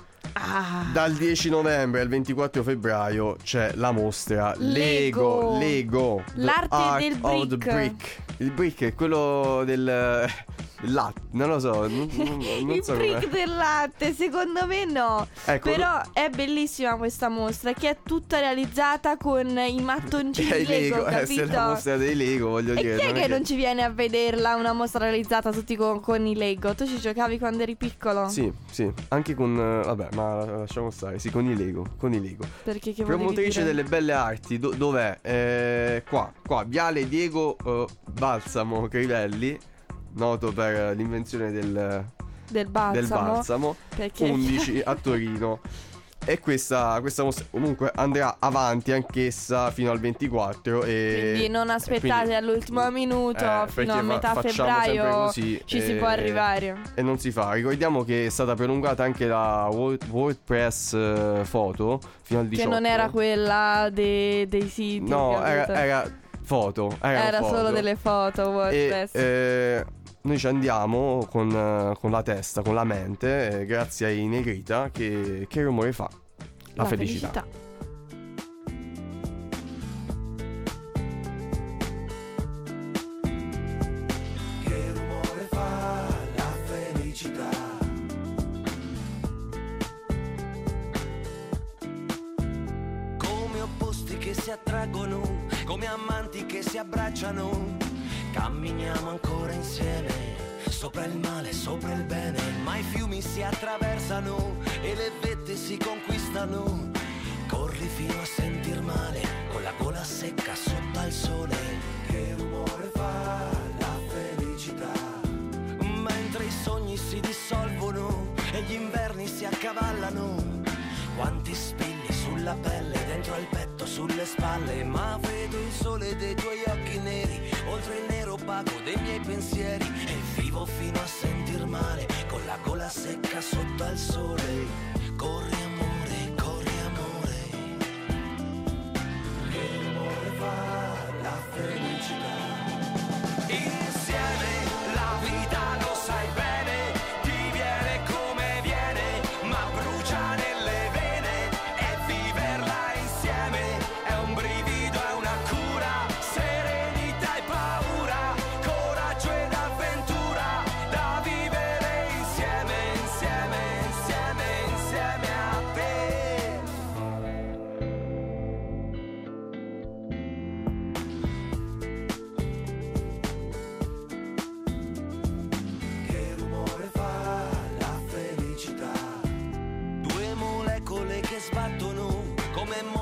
Ah, Dal dieci novembre al ventiquattro febbraio c'è la mostra Lego Lego. Lego The L'arte Art del of the brick. brick. Il brick è quello del del latte, non lo so, non, non- non il so brick come- del latte, secondo me no. Ecco, Però è bellissima questa mostra, che è tutta realizzata con i mattoncini è Lego, Lego, eh, se è capito? la mostra dei Lego, voglio E dire. chi è non che non ci viene a vederla una mostra realizzata tutti con, con i Lego? Tu ci giocavi quando eri piccolo? Sì, sì, anche con eh, vabbè, ma lasciamo stare, sì, con i Lego, con i Lego. Perché che volevi Promotrice dire? delle belle arti, do- dov'è? Eh, qua, qua, Viale Diego eh, Balsamo Crivelli, noto per l'invenzione del, del balsamo, del balsamo, perché undici a Torino. E questa, questa mostra comunque andrà avanti anch'essa fino al ventiquattro. E, quindi non e aspettate quindi- all'ultimo minuto, eh, fino a perché fa- metà facciamo sempre febbraio così, ci si e- può arrivare. E non si fa. Ricordiamo che è stata prolungata anche la Word- WordPress eh, foto fino al Che diciotto. non era quella dei, dei siti. No, era, capito? era foto. Era, Era foto. solo delle foto E WordPress. eh, noi ci andiamo con, eh, con la testa, con la mente, eh, grazie ai Negrita. Che, che rumore fa? La, felicità. Che rumore fa la felicità? Come opposti che si attraggono, come amanti che si abbracciano, camminiamo ancora insieme, sopra il male, sopra il bene, ma i fiumi si attraversano e le vette si conquistano. Corri fino a sentir male, con la gola secca sotto al sole. Che rumore fa la felicità? Mentre i sogni si dissolvono e gli inverni si accavallano. Quanti spilli sulla pelle, dentro al petto, sulle spalle, ma vedo il sole dei tuoi occhi neri, oltre il nero opaco dei miei pensieri, e vivo fino a sentir male, con la gola secca sotto al sole. Corri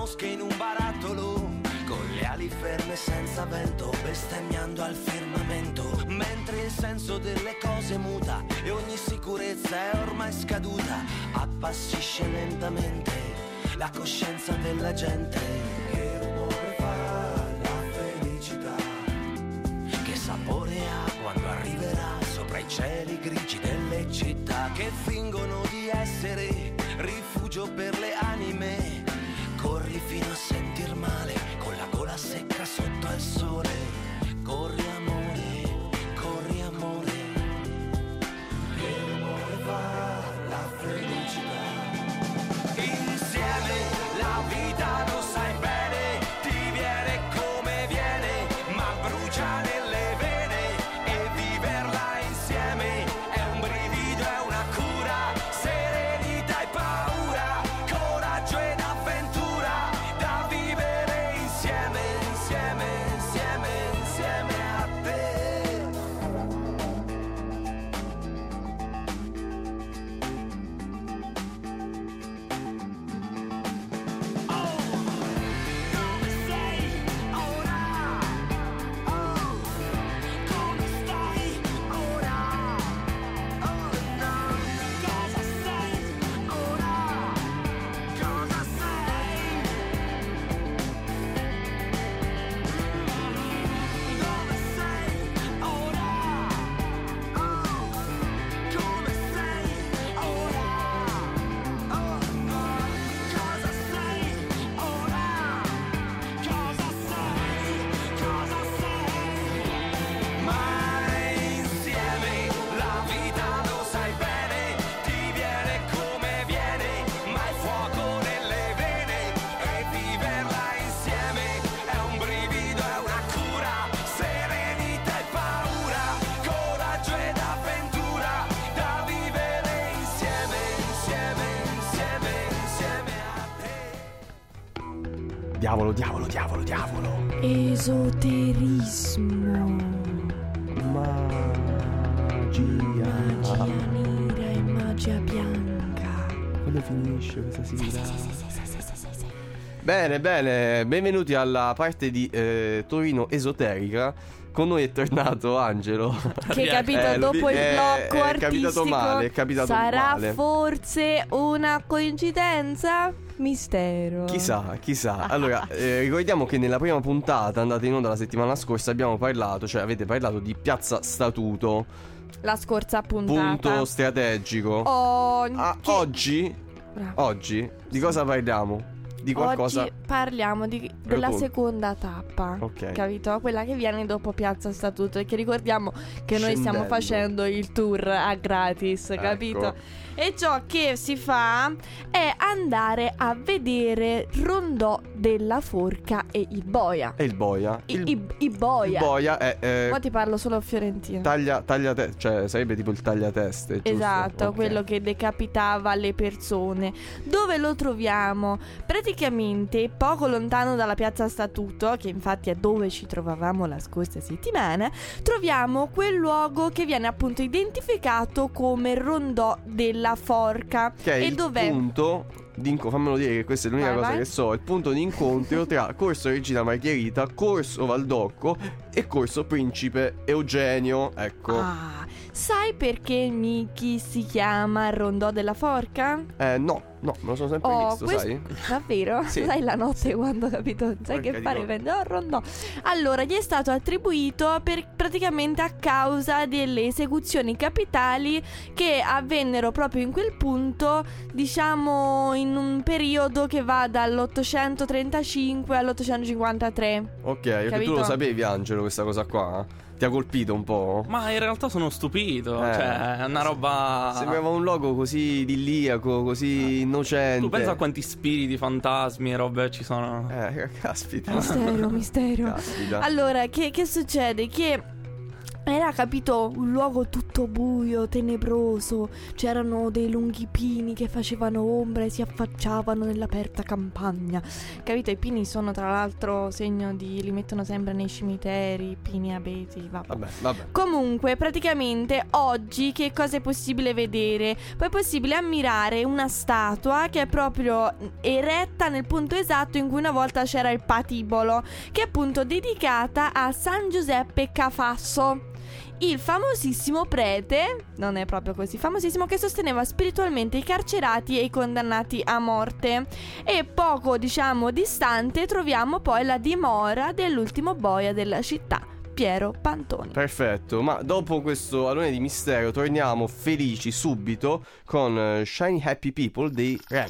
mosche in un barattolo, con le ali ferme senza vento, bestemmiando al firmamento, mentre il senso delle cose muta e ogni sicurezza è ormai scaduta, appassisce lentamente la coscienza della gente. Che rumore fa la felicità? Che sapore ha quando arriverà sopra i cieli grigi delle città che fingono di essere rifugio per le anime? Corri fino a sentir male con la gola secca sotto il sole. Corri amore, corri amore. Che rumore fa la felicità? Insieme la vita lo sai bene, ti viene come viene, ma brucia nelle vene, e viverla insieme è un brivido, è una cura, serenità e paura, coraggio ed avventura, da vivere insieme, insieme, insieme, insieme a te. Come sei ora? Oh, come stai ora? Oh no, cosa sei ora? Cosa sei? Dove sei ora? Oh, come sei ora? Oh no, cosa sei ora? Cosa sei? Cosa sei? Ma insieme la vita lo sai bene, ti viene come viene, ma il fuoco nelle vene, e viverla insieme è un brivido, è una cura, serenità e paura, coraggio ed avventura, da vivere insieme, insieme, insieme, insieme a te. Diavolo, diavolo, diavolo, diavolo. Esoterismo. Magia. Magia nera e magia bianca. Quando finisce questa sigla? Bene, bene, benvenuti alla parte di eh, Torino esoterica. Con noi è tornato Angelo. Che capito, Eh, lo dopo vi- il è- blocco è capitato artistico male, è capitato sarà male. forse una coincidenza? Mistero. Chissà, chissà. Allora, eh, ricordiamo che nella prima puntata andata in onda la settimana scorsa abbiamo parlato, cioè avete parlato di Piazza Statuto, La scorsa puntata. punto strategico. Oh, Ah, che- oggi, Bravo. oggi, di cosa parliamo? Di qualcosa... Oggi parliamo di- della tu. seconda tappa. Ok. Capito? Quella che viene dopo Piazza Statuto. E che ricordiamo che noi stiamo Scendendo. facendo il tour a gratis, capito? Ecco. E ciò che si fa è andare a vedere Rondò della Forca e il Boia. E il boia. I, il, i, i Boia. il boia è... eh, Ora ti parlo solo fiorentino. taglia, taglia te- cioè sarebbe tipo il tagliateste, giusto? Esatto, Ok. quello che decapitava le persone. Dove lo troviamo? Praticamente poco lontano dalla Piazza Statuto, che infatti è dove ci trovavamo la scorsa settimana, troviamo quel luogo che viene appunto identificato come Rondò della Forca. Che è e il dov'è? punto di inco- fammelo dire che questa è l'unica Vai, cosa vai. che so, il punto di incontro tra Corso Regina Margherita, Corso Valdocco e Corso Principe Eugenio, ecco. Ah, sai perché Miki si chiama Rondò della Forca? Eh no, no, me lo sono sempre Oh, visto, questo- sai? Davvero? Sì. Sai la notte quando, capito? Non sai Porca che di fare? no. Vende oh, Rondò. Allora, gli è stato attribuito per, praticamente a causa delle esecuzioni capitali che avvennero proprio in quel punto, diciamo in un periodo che va dall'ottocentotrentacinque all'ottocentocinquantatré. Ok, perché Capito? tu lo sapevi Angelo questa cosa qua? Ti ha colpito un po'? Ma in realtà sono stupito. Eh. Cioè, è una roba. Sembrava un logo così idilliaco, così innocente. Tu pensa a quanti spiriti, fantasmi e robe ci sono. Eh, caspita. Mistero, mistero. Caspita. Allora, che, che succede? Che Era, capito, un luogo tutto buio, tenebroso. C'erano dei lunghi pini che facevano ombra e si affacciavano nell'aperta campagna. Capito? I pini sono tra l'altro segno di... li mettono sempre nei cimiteri, pini, abeti, vabbè. Vabbè, vabbè. Comunque, praticamente oggi che cosa è possibile vedere? Poi è possibile ammirare una statua che è proprio eretta nel punto esatto in cui una volta c'era il patibolo, che è appunto dedicata a San Giuseppe Cafasso, il famosissimo prete, non è proprio così famosissimo, che sosteneva spiritualmente i carcerati e i condannati a morte. E poco, diciamo, distante troviamo poi la dimora dell'ultimo boia della città, Piero Pantoni. Perfetto, ma dopo questo alone di mistero torniamo felici subito con uh, Shiny Happy People dei Rem.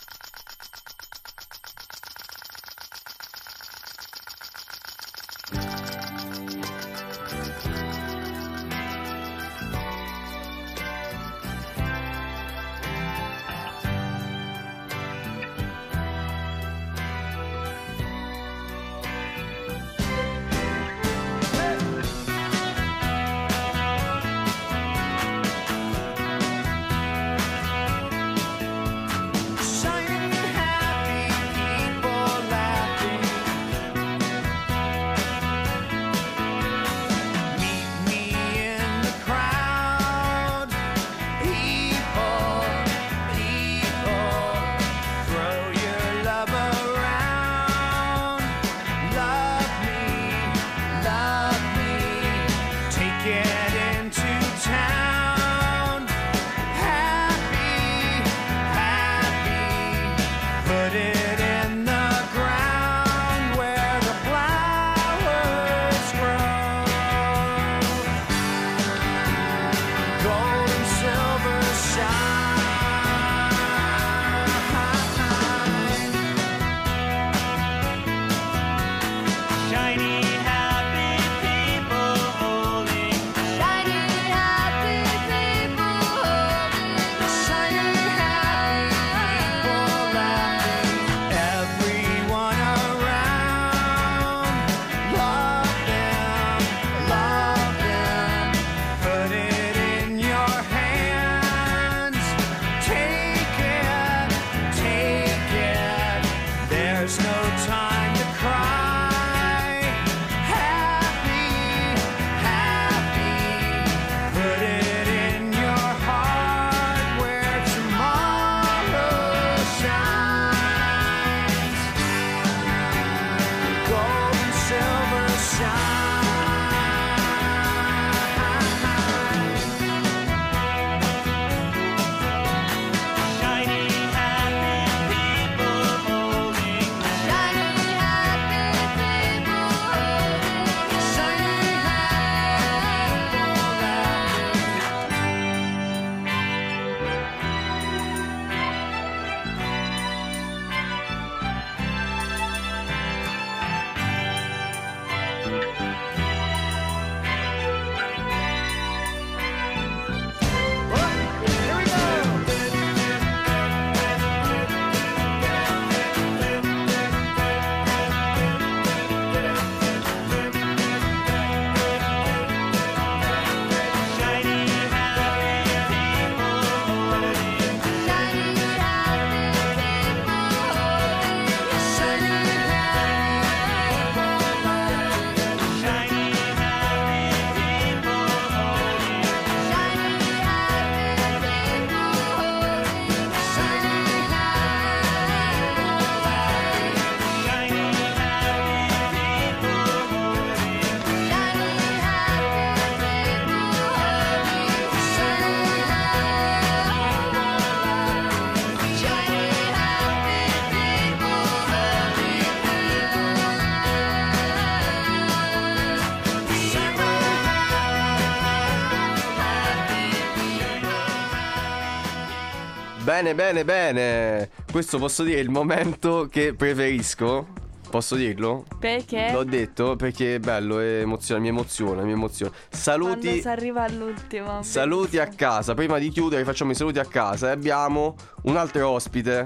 Bene, bene, bene. Questo posso dire è il momento che preferisco. Posso dirlo? Perché? L'ho detto perché è bello, è emozione, mi emoziona, mi emoziona. Saluti. Quando si arriva all'ultimo. Saluti a casa. Prima di chiudere facciamo i saluti a casa e abbiamo un altro ospite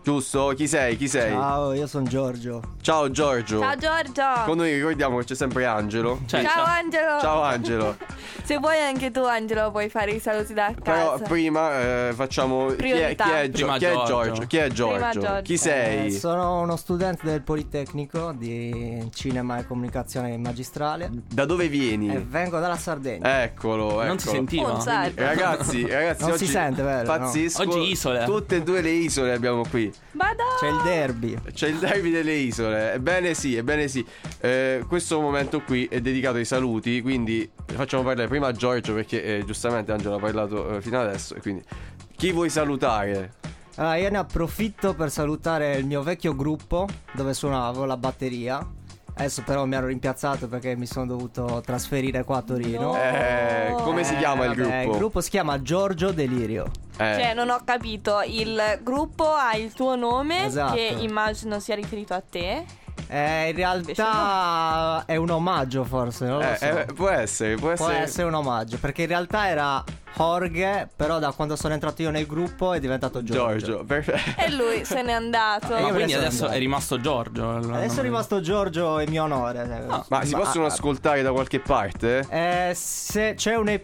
Giusto? Chi sei? Chi sei? Ciao, io sono Giorgio. Ciao Giorgio. Ciao Giorgio. Con noi ricordiamo che c'è sempre Angelo. Cioè, Ciao Angelo. Ciao Angelo. Se vuoi anche tu Angelo puoi fare i saluti da Però casa. prima eh, facciamo chi è, chi, Priorità. è, Gio- Prima chi è Giorgio. Giorgio? Chi è Giorgio? Prima Giorgio. Chi sei? Eh, sono uno studente del Politecnico di Cinema e Comunicazione Magistrale Da dove vieni? e vengo dalla Sardegna. Eccolo, eccolo. non si sentiva. Un sardo. Ragazzi, ragazzi, Non oggi si sente, vero? Pazzesco. Oggi isole. Tutte e due le isole abbiamo qui. Vado. C'è il derby. C'è il derby delle isole. Ebbene sì, ebbene sì. Eh, questo momento qui è dedicato ai saluti, quindi facciamo parlare prima Giorgio perché eh, giustamente Angelo ha parlato eh, fino adesso e quindi chi vuoi salutare? Allora, io ne approfitto per salutare il mio vecchio gruppo dove suonavo la batteria. Adesso però mi hanno rimpiazzato perché mi sono dovuto trasferire qua a Torino. No. Eh, come si chiama il vabbè, gruppo? Il gruppo si chiama Giorgio Delirio. Eh, Cioè, non ho capito. Il gruppo ha il tuo nome, Esatto. che immagino sia riferito a te. Eh, in realtà è un omaggio forse, non lo eh, so. eh, può essere, può Può essere. essere un omaggio, perché in realtà era Jorge, però da quando sono entrato io nel gruppo è diventato Giorgio. Giorgio, perfetto. E lui se n'è andato. Eh, Ma io quindi adesso adesso andavo. è rimasto Giorgio. il Adesso nome. è rimasto Giorgio in mio onore. Ma si possono ascoltare da qualche parte? Eh, se c'è un E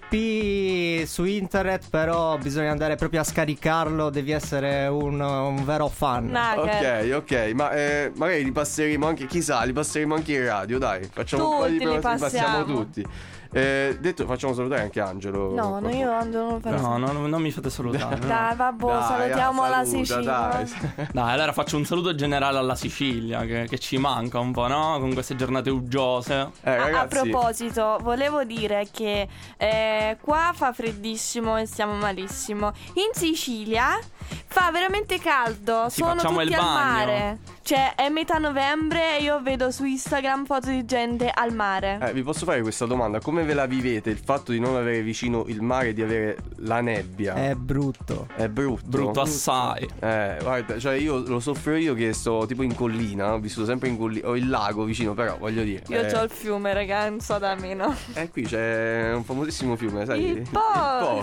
P su internet, però bisogna andare proprio a scaricarlo, devi essere un, un vero fan. Nacher. Ok, ok, ma eh, magari li passeremo anche, chissà, li passeremo anche in radio, dai, facciamo un po' di Tutti li prima- passiamo passiamo. tutti. Eh, detto, facciamo salutare anche Angelo. No, no, io Angelo non lo farò. No, no, non mi fate salutare. no. Dai, vabbè, Dai, salutiamo ah, la saluta, Sicilia. dai. Dai, allora faccio un saluto generale alla Sicilia, che, che ci manca un po', no? Con queste giornate uggiose. Eh, A- A, ragazzi, proposito, volevo dire che eh, qua fa freddissimo e stiamo malissimo. In Sicilia fa veramente caldo. Sì, Sono facciamo tutti il al bagno. mare. Cioè, è metà novembre e io vedo su Instagram foto di gente al mare. eh, vi posso fare questa domanda? Come ve la vivete il fatto di non avere vicino il mare, di avere la nebbia? È brutto. È brutto. Brutto assai. Eh, guarda, cioè io lo soffro io che sto tipo in collina, ho vissuto sempre in collina, ho il lago vicino, però voglio dire. Io eh, ho il fiume, raga, non so da meno. eh, qui c'è un famosissimo fiume, sai? Il Po! Po.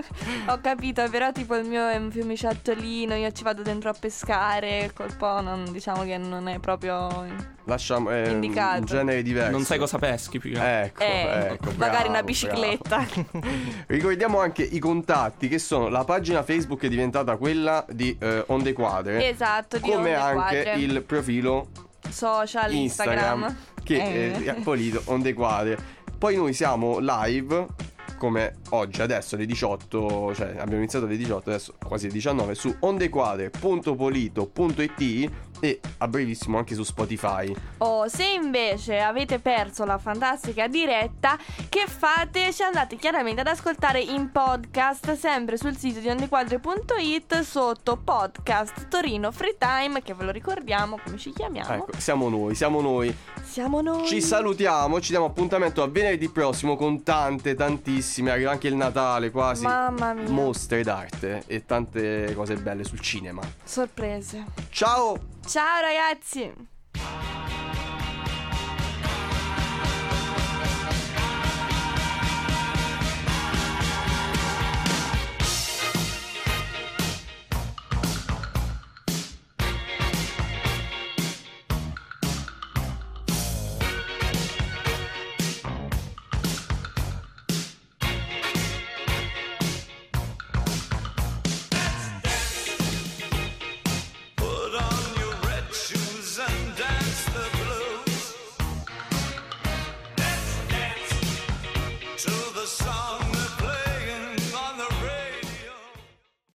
Ho capito, però tipo il mio è un fiumiciattolino, io ci vado dentro a pescare, col Po non, diciamo che non è proprio... Lasciamo è un- Indicato. un genere diverso. Non sai cosa peschi più che altro. Ecco, Eh, ecco, magari bravo, una bicicletta. bravo. Ricordiamo anche i contatti che sono la pagina Facebook è diventata quella di eh, Onde Quadre. Esatto, di come Onde anche Quadre. il profilo Social, Instagram, Instagram. che Eh. è Appolito Onde Quadre. Poi noi siamo live come oggi, adesso alle diciotto, cioè abbiamo iniziato alle diciotto, adesso quasi alle diciannove, su ondequadre punto polito punto it e a brevissimo anche su Spotify. Oh, se invece avete perso la fantastica diretta, che fate? Ci andate chiaramente ad ascoltare in podcast, sempre sul sito di ondequadre punto it, sotto podcast Torino Free Time, che ve lo ricordiamo come ci chiamiamo. Ecco, siamo noi, siamo noi. Siamo noi. Ci salutiamo, ci diamo appuntamento a venerdì prossimo con tante, tantissime, arriva anche il Natale quasi. Mamma mia. Mostre d'arte e tante cose belle sul cinema. Sorprese. Ciao! Ciao ragazzi.